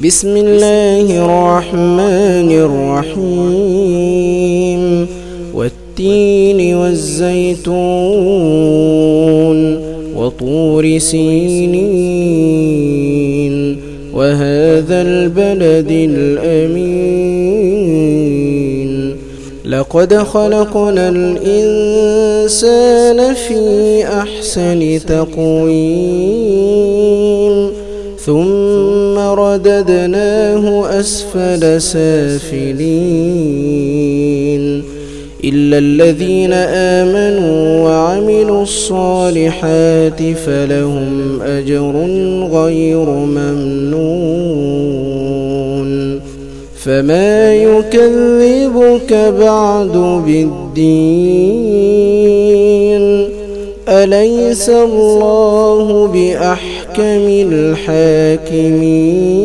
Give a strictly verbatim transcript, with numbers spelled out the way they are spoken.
بسم الله الرحمن الرحيم والتين والزيتون وطور سينين وهذا البلد الأمين لقد خلقنا الإنسان في أحسن تقويم ثم رددناه أسفل سافلين إلا الذين آمنوا وعملوا الصالحات فلهم أجر غير ممنون فما يكذبك بعد بالدين أليس الله بأحكم الحاكمين